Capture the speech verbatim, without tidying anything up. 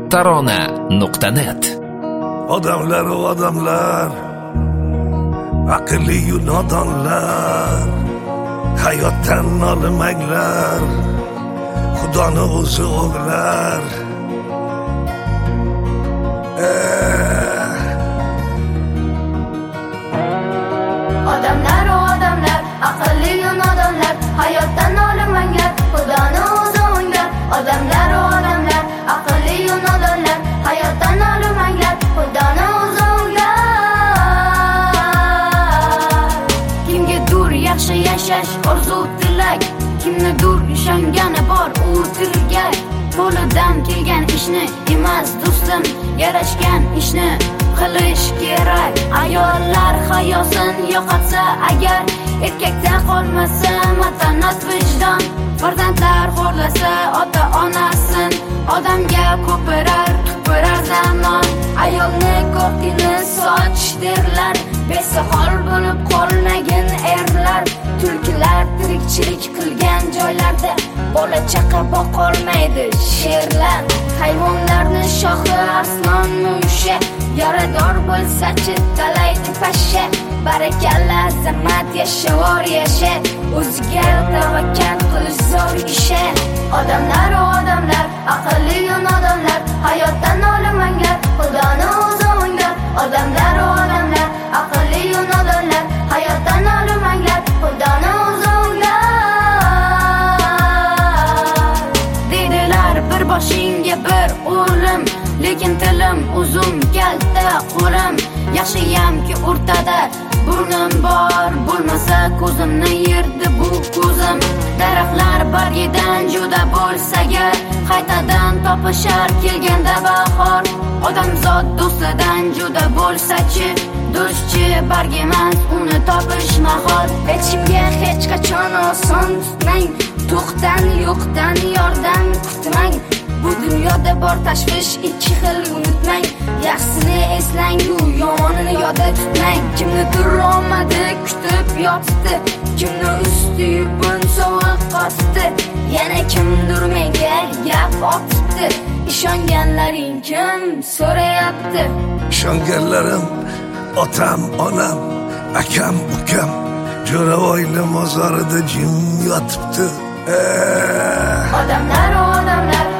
tarona nuqta net. Odamlar o odamlar, aqlli yu nodonlar, hayotdan nolmanglar, Xudoni o'zi o'g'lar. Odamlar o odamlar, aqlli yu nodonlar, hayotdan nolmanglar, Xudoni o'zi o'g'lar. Odamlar o odamlar, aqlli yu nodonlar, hayotdan nolmanglar, Xudoni o'zi o'g'lar. Kimgadir yaxshi yashash orzu tilak, kimnidir ishongani bor u tirgak. Qo'lidan kelgan ishni emas do'stim, yarashgan ishni qilish kerak. Ayollar hayosin yo'qotsa agar, erkakda qolmasa matonat vijdon. Farzandlar xo'rlasa ota onasin, odamga ko'pirar tupirar zamon. Ayolni ko'kini soch derlar, besahol bo'lib qolmagin erlar. Tulkilar tirikchilik qilgan joylarda bola chaqa boqolmaydi sherlar. Hayvonlarni shohi arslon musha, yarador bo'lsa-chi talaydi pashsha. Barakalla azamat yashavor yasha, o'ziga tavakkal qilish zo'r isha. Odamlar o odamlar, aqlli yu nodonlar, hayotdan nolmanglar, Xudoni o'zi o'g'lar. Odamlar o odamlar, aqlli yu nodonlar, hayotdan nolmanglar, Xudoni o'zi o'g'lar. Dedilar bir boshingga bir o'lim, lekin tilim uzun kalta qo'lim. Yaxshiyamki o'rtada burnim bor, bo'lmasa ko'zimni yerdi bu ko'zim. Daraxtlar bargidan juda bo'lsaga, qaytadan topishar kelganda bahor. Odamzod do'stidan juda bo'lsa-chi, do'stchi barg emas uni topish mahol. Hech kimga hech qachon oson tutmang, to'xtan yo'qdan yordam kutmang. Bu dunyoda bor tashvish ikki xil, unutmang. Yaxshisini eslang, u yomonini yodda tutmang. Kimnidir omadi kutib yotibdi, kimni usti bugun sovuq qotibdi, yana kimdir menga gap otibdi. Ishonganlaring kim so'rayapti? Ishonganlarim otam, onam, akam, ukam, Jo'ravoyni mozorida jim yotibdi. Odamlar o odamlar,